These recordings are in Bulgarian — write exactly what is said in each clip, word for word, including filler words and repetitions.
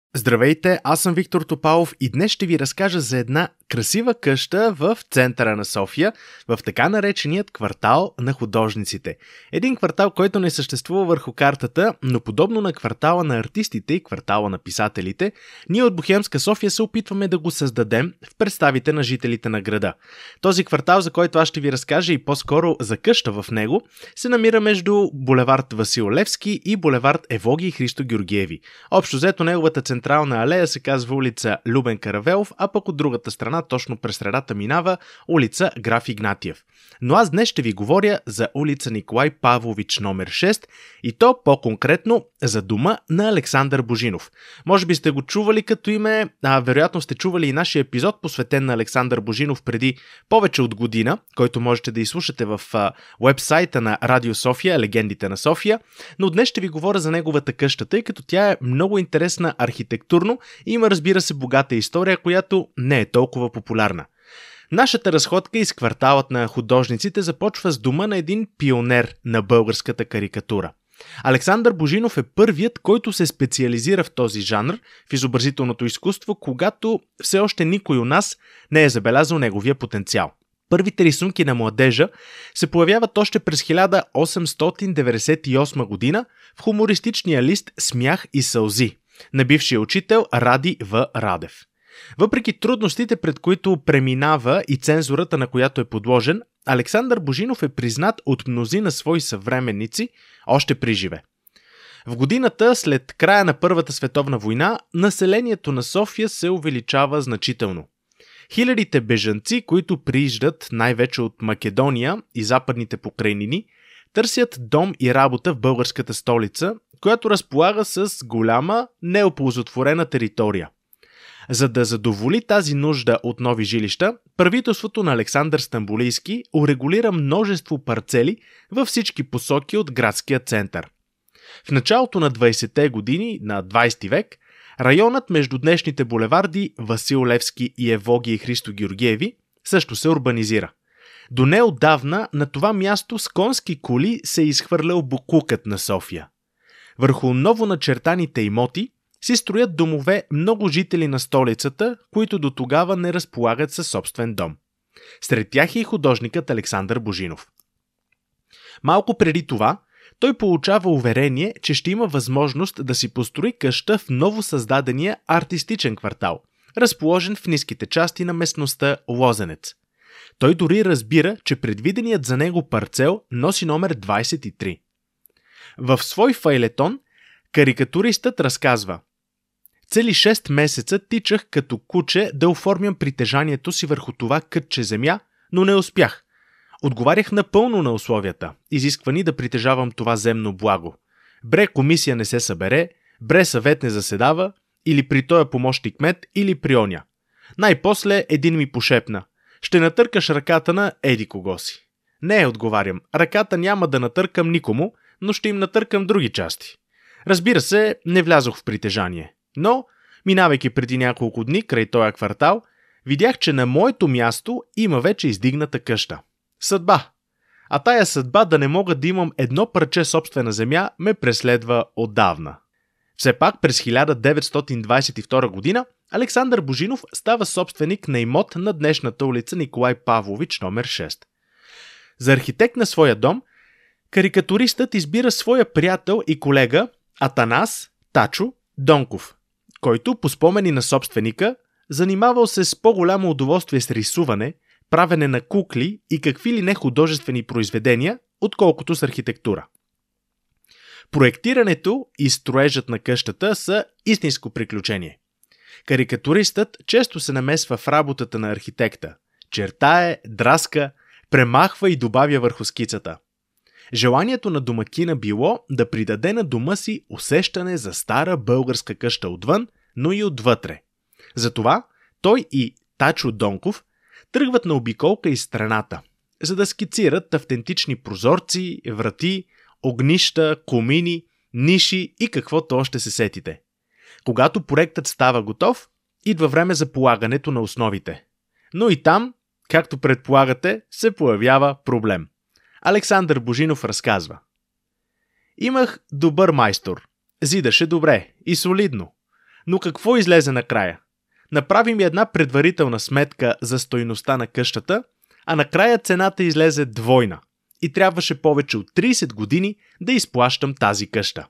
Здравейте, аз съм Виктор Топалов и днес ще ви разкажа за една красива къща в центъра на София, в така нареченият квартал на художниците. Един квартал, който не съществува върху картата, но подобно на квартала на артистите и квартала на писателите, ние от Бохемска София се опитваме да го създадем в представите на жителите на града. Този квартал, за който аз ще ви разкажа и по-скоро за къща в него, се намира между булевард Васил Левски и булевард Евогий и Христо Георгиеви. Общо взето неговата централна алея се казва улица Любен Каравелов, а пък от другата страна, точно през средата, минава улица Граф Игнатиев. Но аз днес ще ви говоря за улица Николай Павлович номер шест и то по-конкретно за дома на Александър Божинов. Може би сте го чували като име, а вероятно сте чували и нашия епизод, посветен на Александър Божинов преди повече от година, който можете да изслушате в уебсайта на Радио София, Легендите на София, но днес ще ви говоря за неговата къща, тъй като тя е много интересна архитектурно и има, разбира се, богата история, която не е толкова популярна. Нашата разходка из кварталът на художниците започва с дома на един пионер на българската карикатура. Александър Божинов е първият, който се специализира в този жанр, в изобразителното изкуство, когато все още никой у нас не е забелязал неговия потенциал. Първите рисунки на младежа се появяват още през хиляда осемстотин деветдесет и осма година в хумористичния лист «Смях и сълзи» на бившия учител Ради В. Радев. Въпреки трудностите, пред които преминава и цензурата, на която е подложен, Александър Божинов е признат от мнозина свои съвременници още при живе. В годината след края на Първата световна война, населението на София се увеличава значително. Хилядите бежанци, които прииждат най-вече от Македония и западните покрайнини, търсят дом и работа в българската столица, която разполага с голяма неоползотворена територия. За да задоволи тази нужда от нови жилища, правителството на Александър Стамболийски урегулира множество парцели във всички посоки от градския център. В началото на двайсетте години на двайсети век районът между днешните булеварди Васил Левски и Евогий и Христо Георгиеви също се урбанизира. До неотдавна на това място с конски коли се е изхвърлял боклукът на София. Върху новоначертаните имоти си строят домове много жители на столицата, които до тогава не разполагат със собствен дом. Сред тях е и художникът Александър Божинов. Малко преди това, той получава уверение, че ще има възможност да си построи къща в новосъздадения артистичен квартал, разположен в ниските части на местността Лозенец. Той дори разбира, че предвиденият за него парцел носи номер двайсет и три. В свой файлетон карикатуристът разказва: цели шест месеца тичах като куче да оформям притежанието си върху това кътче земя, но не успях. Отговарях напълно на условията, изисквани да притежавам това земно благо. Бре комисия не се събере, бре съвет не заседава, или при тоя помощник кмет, или при оня. Най-после един ми пошепна: ще натъркаш ръката на еди кого си. Не, отговарям, ръката няма да натъркам никому, но ще им натъркам други части. Разбира се, не влязох в притежание. Но, минавайки преди няколко дни край този квартал, видях, че на моето място има вече издигната къща. Съдба. А тая съдба да не мога да имам едно парче собствена земя ме преследва отдавна. Все пак през хиляда деветстотин двайсет и втора година Александър Божинов става собственик на имот на днешната улица Николай Павлович номер шест. За архитект на своя дом карикатуристът избира своя приятел и колега Атанас Тачо Донков, който, по спомени на собственика, занимавал се с по-голямо удоволствие с рисуване, правене на кукли и какви ли не художествени произведения, отколкото с архитектура. Проектирането и строежът на къщата са истинско приключение. Карикатуристът често се намесва в работата на архитекта, чертае, драска, премахва и добавя върху скицата. Желанието на домакина било да придаде на дома си усещане за стара българска къща отвън, но и отвътре. Затова той и Тачо Донков тръгват на обиколка из страната, за да скицират автентични прозорци, врати, огнища, комини, ниши и каквото още се сетите. Когато проектът става готов, идва време за полагането на основите. Но и там, както предполагате, се появява проблем. Александър Божинов разказва: имах добър майстор, зидаше добре и солидно, Но какво излезе накрая? Направи ми една предварителна сметка за стойността на къщата, а накрая цената излезе двойна и трябваше повече от трийсет години да изплащам тази къща.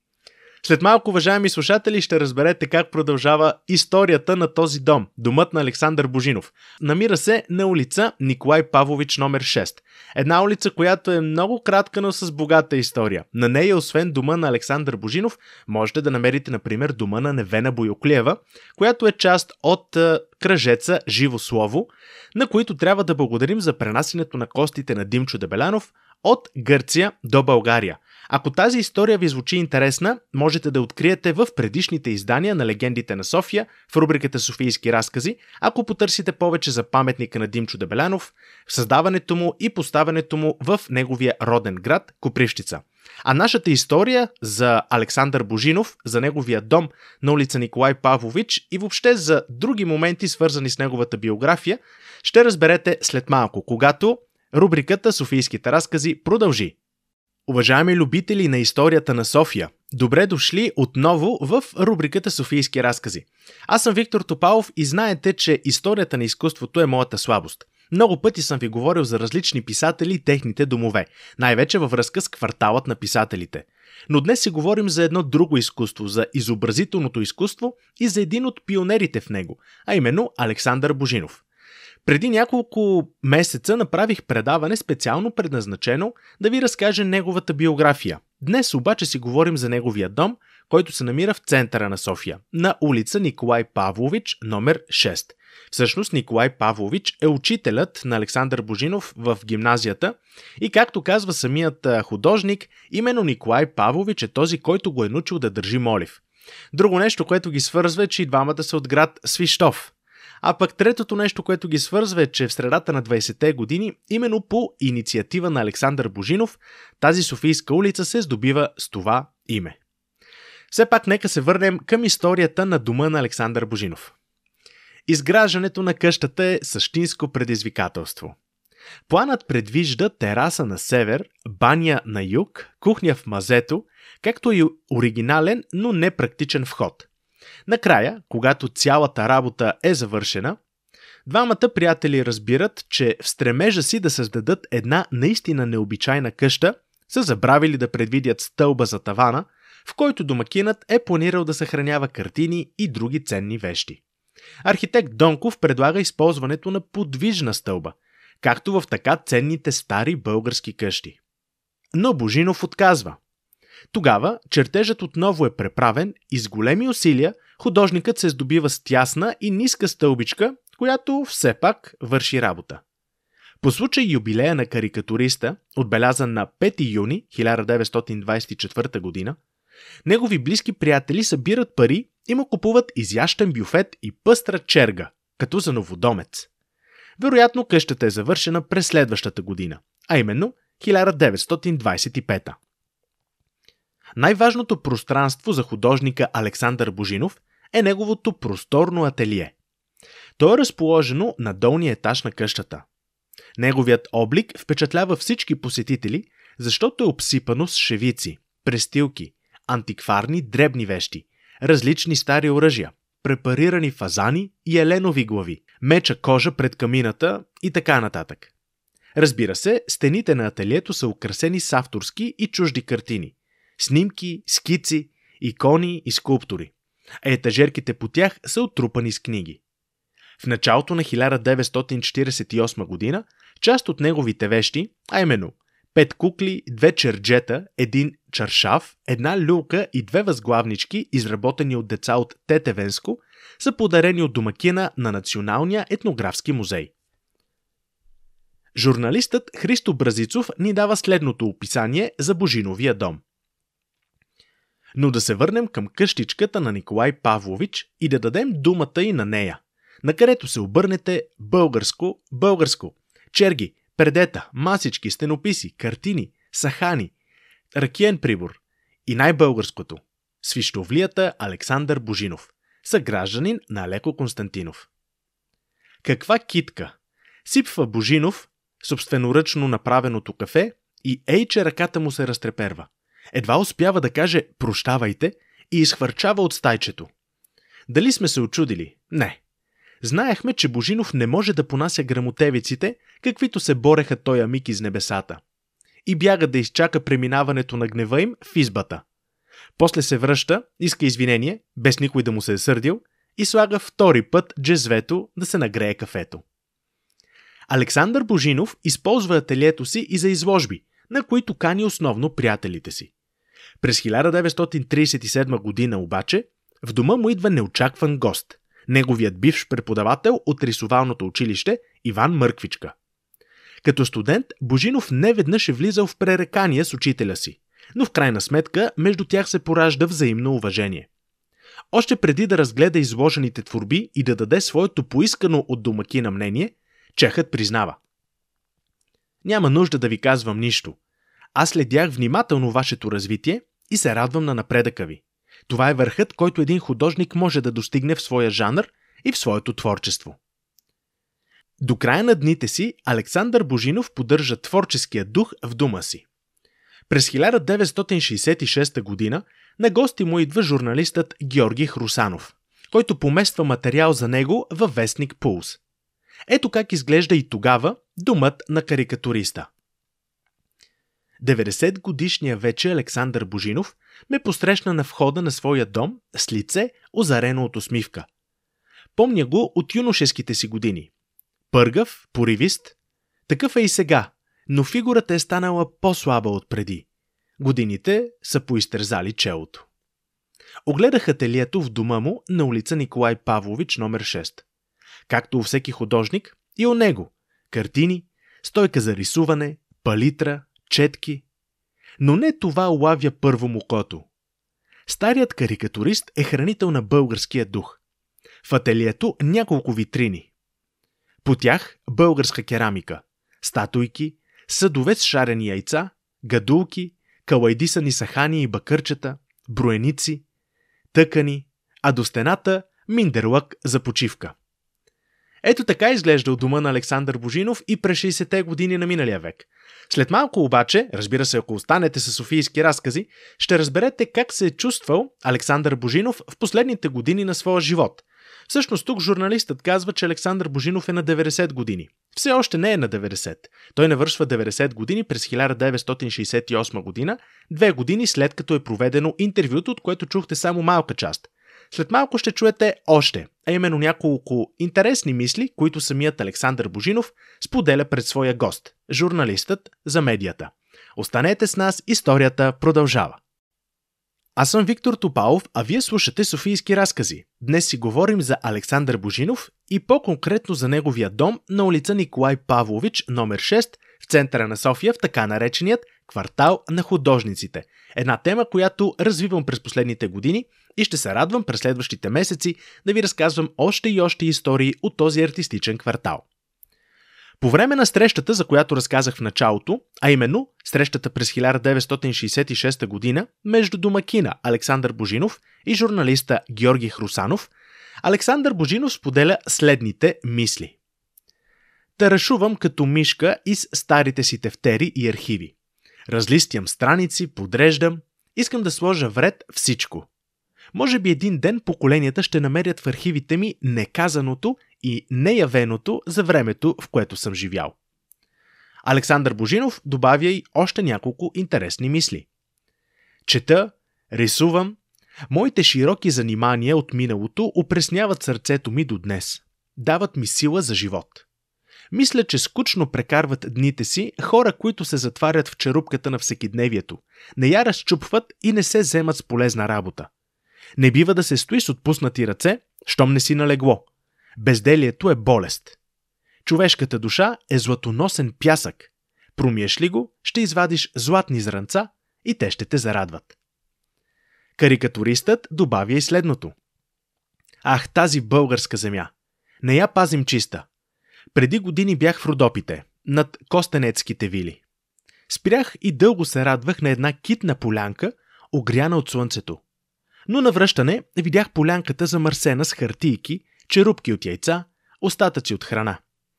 След малко, уважаеми слушатели, ще разберете как продължава историята на този дом, домът на Александър Божинов. Намира се на улица Николай Павлович номер шест. Една улица, която е много кратка, но с богата история. На нея, освен дома на Александър Божинов, можете да намерите, например, дома на Невена Бойоклиева, която е част от е, кръжеца Живо Слово, на които трябва да благодарим за пренасенето на костите на Димчо Дебелянов от Гърция до България. Ако тази история ви звучи интересна, можете да откриете в предишните издания на Легендите на София в рубриката Софийски разкази, ако потърсите повече за паметника на Димчо Дебелянов, създаването му и поставянето му в неговия роден град Копривщица. А нашата история за Александър Божинов, за неговия дом на улица Николай Павлович и въобще за други моменти, свързани с неговата биография, ще разберете след малко, когато рубриката Софийските разкази продължи. Уважаеми любители на историята на София, добре дошли отново в рубриката Софийски разкази. Аз съм Виктор Топалов и знаете, че историята на изкуството е моята слабост. Много пъти съм ви говорил за различни писатели и техните домове, най-вече във връзка с кварталът на писателите. Но днес си говорим за едно друго изкуство, за изобразителното изкуство и за един от пионерите в него, а именно Александър Божинов. Преди няколко месеца направих предаване специално предназначено да ви разкаже неговата биография. Днес обаче си говорим за неговия дом, който се намира в центъра на София, на улица Николай Павлович номер шест. Всъщност Николай Павлович е учителят на Александър Божинов в гимназията и както казва самият художник, именно Николай Павлович е този, който го е научил да държи молив. Друго нещо, което ги свързва е, че и двамата са от град Свищов. А пък третото нещо, което ги свързва е, че в средата на двайсетте години, именно по инициатива на Александър Божинов, тази Софийска улица се здобива с това име. Все пак нека се върнем към историята на дома на Александър Божинов. Изграждането на къщата е същинско предизвикателство. Планът предвижда тераса на север, баня на юг, кухня в мазето, както и оригинален, но непрактичен вход. Накрая, когато цялата работа е завършена, двамата приятели разбират, че в стремежа си да създадат една наистина необичайна къща, са забравили да предвидят стълба за тавана, в който домакинът е планирал да съхранява картини и други ценни вещи. Архитект Донков предлага използването на подвижна стълба, както в така ценните стари български къщи. Но Божинов отказва. Тогава чертежът отново е преправен и с големи усилия художникът се здобива с тясна и ниска стълбичка, която все пак върши работа. По случай юбилея на карикатуриста, отбелязан на пети юни хиляда деветстотин двайсет и четвърта година, негови близки приятели събират пари и му купуват изящен бюфет и пъстра черга, като за новодомец. Вероятно къщата е завършена през следващата година, а именно хиляда деветстотин двайсет и пета. Най-важното пространство за художника Александър Божинов е неговото просторно ателие. То е разположено на долния етаж на къщата. Неговият облик впечатлява всички посетители, защото е обсипано с шевици, престилки, антикварни дребни вещи, различни стари оръжия, препарирани фазани и еленови глави, меча кожа пред камината и така нататък. Разбира се, стените на ателието са украсени с авторски и чужди картини, снимки, скици, икони и скулптури, а етажерките по тях са отрупани с книги. В началото на хиляда деветстотин четирийсет и осма година част от неговите вещи, а именно пет кукли, две черджета, един чаршаф, една люлка и две възглавнички, изработени от деца от Тетевенско, са подарени от домакина на Националния етнографски музей. Журналистът Христо Бразицов ни дава следното описание за Божиновия дом. Но да се върнем към къщичката на Николай Павлович и да дадем думата и на нея, на където се обърнете българско, българско, черги, предета, масички, стенописи, картини, сахани, ракиен прибор и най-българското – свищовлията Александър Божинов, съгражданин на Алеко Константинов. Каква китка! Сипва Божинов собственоръчно направеното кафе и ей, че ръката му се разтреперва. Едва успява да каже «прощавайте» и изхвърчава от стайчето. Дали сме се очудили? Не. Знаехме, че Божинов не може да понася грамотевиците, каквито се бореха той амик из небесата. И бяга да изчака преминаването на гнева им в избата. После се връща, иска извинение, без никой да му се е сърдил, и слага втори път джезвето да се нагрее кафето. Александър Божинов използва ателието си и за изложби, на които кани основно приятелите си. През хиляда деветстотин тридесет и седма година обаче в дома му идва неочакван гост, неговият бивш преподавател от рисувалното училище Иван Мърквичка. Като студент Божинов неведнъж е влизал в пререкания с учителя си, но в крайна сметка между тях се поражда взаимно уважение. Още преди да разгледа изложените творби и да даде своето поискано от домакина мнение, чехът признава: "Няма нужда да ви казвам нищо. Аз следях внимателно вашето развитие и се радвам на напредъка ви. Това е върхът, който един художник може да достигне в своя жанр и в своето творчество." До края на дните си Александър Божинов поддържа творческия дух в дома си. През хиляда деветстотин шейсет и шеста година на гости му идва журналистът Георги Хрусанов, който помества материал за него във вестник Пулс. Ето как изглежда и тогава домът на карикатуриста. деветдесет годишният вече Александър Божинов ме посрещна на входа на своя дом с лице, озарено от усмивка. Помня го от юношеските си години. Пъргав, поривист, такъв е и сега, но фигурата е станала по-слаба от преди. Годините са поизтерзали челото. Огледах ателието в дома му на улица Николай Павлович, номер шест. Както у всеки художник, и у него картини, стойка за рисуване, палитра, четки. Но не това улавя първо мукото. Старият карикатурист е хранител на българския дух. В ателието няколко витрини. По тях българска керамика, статуйки, съдове с шарени яйца, гадулки, калайдисани сахани и бакърчета, броеници, тъкани, а до стената миндерлък за почивка. Ето така изглежда дома на Александър Божинов и през шейсетте години на миналия век. След малко обаче, разбира се, ако останете с софийски разкази, ще разберете как се е чувствал Александър Божинов в последните години на своя живот. Всъщност тук журналистът казва, че Александър Божинов е на деветдесет години. Все още не е на деветдесет. Той навършва деветдесет години през хиляда деветстотин шейсет и осма година, две години след като е проведено интервюто, от което чухте само малка част. След малко ще чуете още, а именно няколко интересни мисли, които самият Александър Божинов споделя пред своя гост, журналистът за медията. Останете с нас, историята продължава. Аз съм Виктор Топалов, а вие слушате Софийски разкази. Днес си говорим за Александър Божинов и по-конкретно за неговия дом на улица Николай Павлович, номер шест, в центъра на София, в така нареченият квартал на художниците. Една тема, която развивам през последните години и ще се радвам през следващите месеци да ви разказвам още и още истории от този артистичен квартал. По време на срещата, за която разказах в началото, а именно срещата през хиляда деветстотин шейсет и шеста година между домакина Александър Божинов и журналиста Георги Хрусанов, Александър Божинов споделя следните мисли. Тарашувам като мишка из старите си тефтери и архиви. Разлистям страници, подреждам, искам да сложа вред всичко. Може би един ден поколенията ще намерят в архивите ми неказаното и неявеното за времето, в което съм живял. Александър Божинов добавя и още няколко интересни мисли. Чета, рисувам, моите широки занимания от миналото опресняват сърцето ми до днес. Дават ми сила за живот. Мисля, че скучно прекарват дните си хора, които се затварят в черупката на всекидневието, не я разчупват и не се вземат с полезна работа. Не бива да се стои с отпуснати ръце, щом не си налегло. Безделието е болест. Човешката душа е златоносен пясък. Промиеш ли го, ще извадиш златни зранца и те ще те зарадват. Карикатуристът добавя и следното. Ах, тази българска земя! Не я пазим чиста. Преди години бях в Родопите, над Костенецките вили. Спрях и дълго се радвах на една китна полянка, огряна от слънцето. Но на връщане видях полянката замърсена с хартийки, черупки от яйца, остатъци от храна.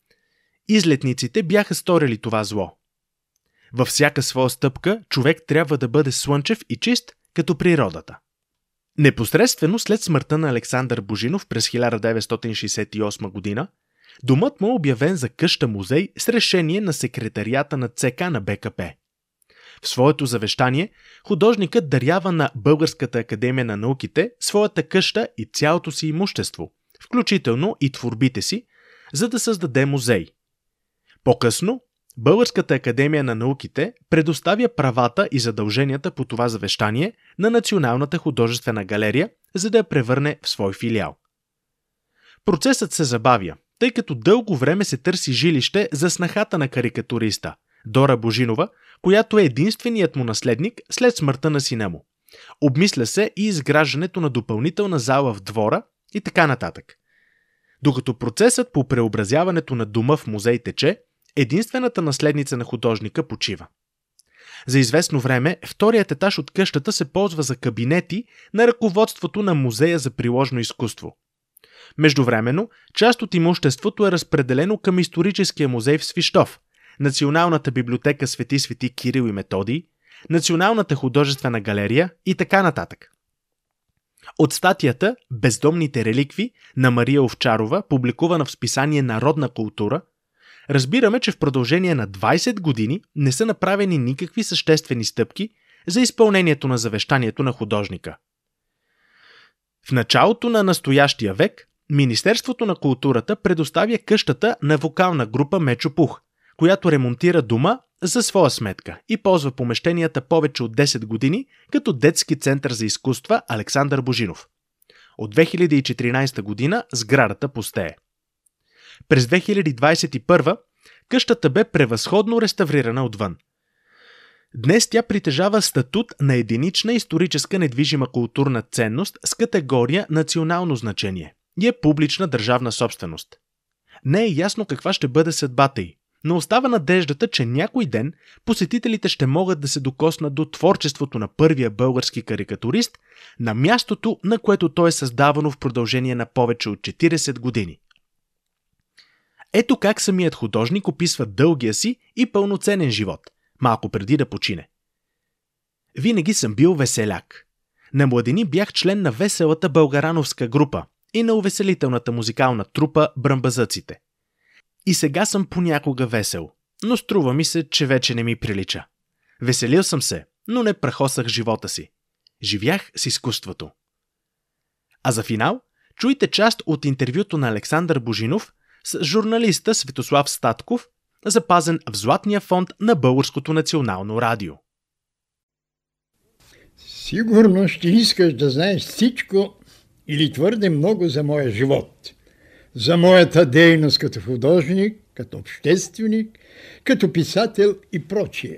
Излетниците бяха сторили това зло. Във всяка своя стъпка човек трябва да бъде слънчев и чист, като природата. Непосредствено след смъртта на Александър Божинов през хиляда деветстотин шейсет и осма година, домът му е обявен за къща-музей с решение на секретарията на ЦК на БКП. В своето завещание художникът дарява на Българската академия на науките своята къща и цялото си имущество, включително и творбите си, за да създаде музей. По-късно Българската академия на науките предоставя правата и задълженията по това завещание на Националната художествена галерия, за да я превърне в свой филиал. Процесът се забавя, тъй като дълго време се търси жилище за снахата на карикатуриста Дора Божинова, която е единственият му наследник след смъртта на сина му. Обмисля се и изграждането на допълнителна зала в двора и така нататък. Докато процесът по преобразяването на дома в музей тече, единствената наследница на художника почива. За известно време вторият етаж от къщата се ползва за кабинети на ръководството на Музея за приложно изкуство. Междувременно, част от имуществото е разпределено към Историческия музей в Свищов, Националната библиотека Свети Свети Кирил и Методий, Националната художествена галерия и така нататък. От статията «Бездомните реликви» на Мария Овчарова, публикувана в списание Народна култура, разбираме, че в продължение на двайсет години не са направени никакви съществени стъпки за изпълнението на завещанието на художника. В началото на настоящия век Министерството на културата предоставя къщата на вокална група Мечо Пух, която ремонтира дома за своя сметка и ползва помещенията повече от десет години като детски център за изкуства Александър Божинов. От две хиляди и четиринайсета година сградата пустее. През две хиляди двайсет и първа къщата бе превъзходно реставрирана отвън. Днес тя притежава статут на единична историческа недвижима културна ценност с категория национално значение и е публична държавна собственост. Не е ясно каква ще бъде съдбата й, но остава надеждата, че някой ден посетителите ще могат да се докоснат до творчеството на първия български карикатурист на мястото, на което той е създавано в продължение на повече от четирийсет години. Ето как самият художник описва дългия си и пълноценен живот, малко преди да почине. Винаги съм бил веселяк. На младини бях член на веселата българановска група и на увеселителната музикална трупа Бръмбазъците. И сега съм понякога весел, но струва ми се, че вече не ми прилича. Веселил съм се, но не прахосах живота си. Живях с изкуството. А за финал, чуйте част от интервюто на Александър Божинов с журналиста Светослав Статков, запазен в Златния фонд на Българското национално радио. Сигурно ще искаш да знаеш всичко или твърде много за моя живот, за моята дейност като художник, като общественик, като писател и прочие.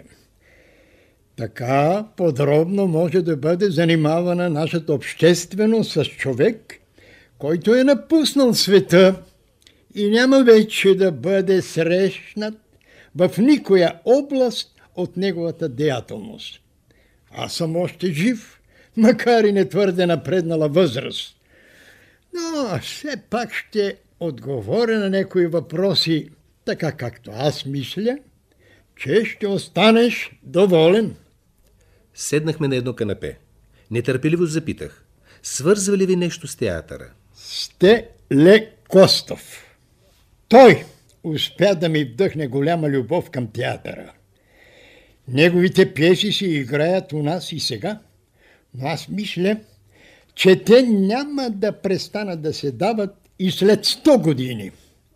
Така подробно може да бъде занимавана нашата общественост с човек, който е напуснал света и няма вече да бъде срещнат в никоя област от неговата деятелност. Аз съм още жив, макар и не твърде напреднала възраст. Но все пак ще отговоря на някои въпроси, така както аз мисля, че ще останеш доволен. Седнахме на едно канапе. Нетърпеливо запитах: свързва ли ви нещо с театъра? Стеле Костов. Той успя да ми вдъхне голяма любов към театъра. Неговите пиеси се играят у нас и сега, но аз мисля, че те няма да престанат да се дават и след сто години.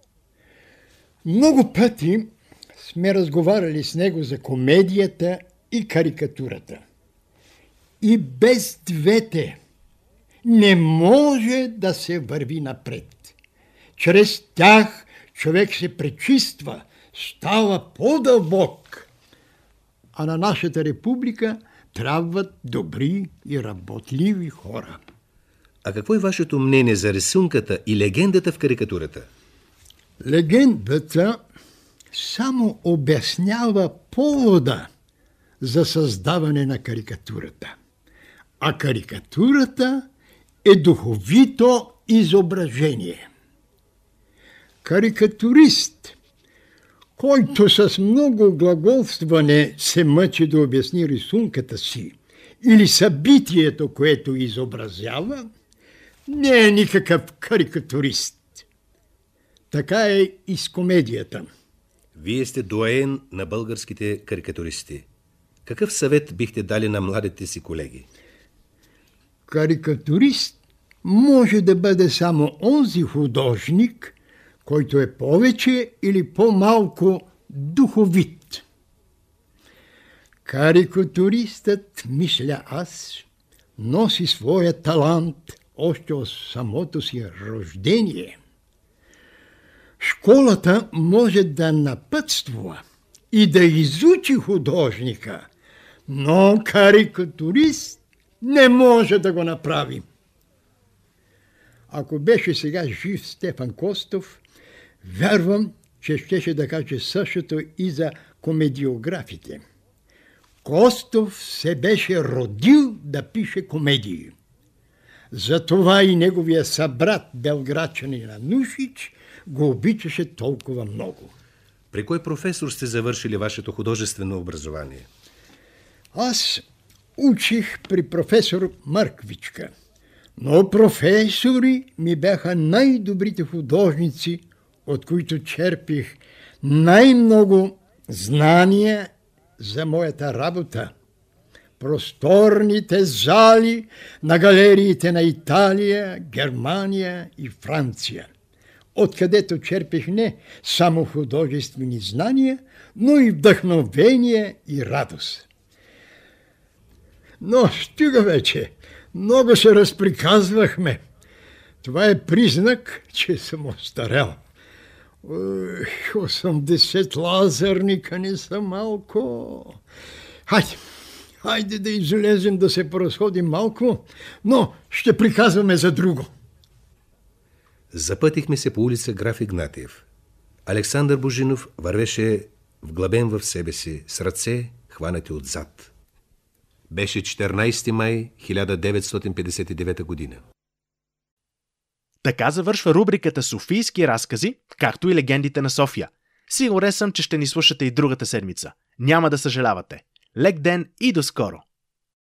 Много пъти сме разговаряли с него за комедията и карикатурата. И без двете не може да се върви напред. Чрез тях човек се пречиства, става по-дълбок. А на нашата република трябват добри и работливи хора. А какво е вашето мнение за рисунката и легендата в карикатурата? Легендата само обяснява повода за създаване на карикатурата. А карикатурата е духовито изображение. Карикатурист, който с много глаголстване се мъчи да обясни рисунката си или събитието, което изобразява, не е никакъв карикатурист. Така е и с комедията. Вие сте доайен на българските карикатуристи. Какъв съвет бихте дали на младите си колеги? Карикатурист може да бъде само онзи художник, който е повече или по-малко духовит. Карикатуристът, мисля аз, носи своя талант още от самото си рождение. Школата може да напътствува и да изучи художника, но карикатурист не може да го направи. Ако беше сега жив Стефан Костов, вярвам, че щеше да каже същото и за комедиографите. Костов се беше родил да пише комедии. Затова и неговия събрат, белградчанин Анушич, го обичаше толкова много. При кой професор сте завършили вашето художествено образование? Аз учих при професор Мърквичка, но професори ми бяха най-добрите художници, от които черпих най-много знания за моята работа. Просторните зали на галериите на Италия, Германия и Франция, откъдето черпих не само художествени знания, но и вдъхновение и радост. Но стига вече, много се разприказвахме. Това е признак, че съм остарял. осемдесет лазерника не са малко. Хайде, хайде да излезем да се поразходим малко, но ще приказваме за друго. Запътихме се по улица Граф Игнатиев. Александър Божинов вървеше вглъбен в себе си, с ръце хванати отзад. Беше четиринайсети май хиляда деветстотин петдесет и девета година. Така завършва рубриката Софийски разкази, както и легендите на София. Сигурен съм, че ще ни слушате и другата седмица. Няма да съжалявате. Лек ден и до скоро!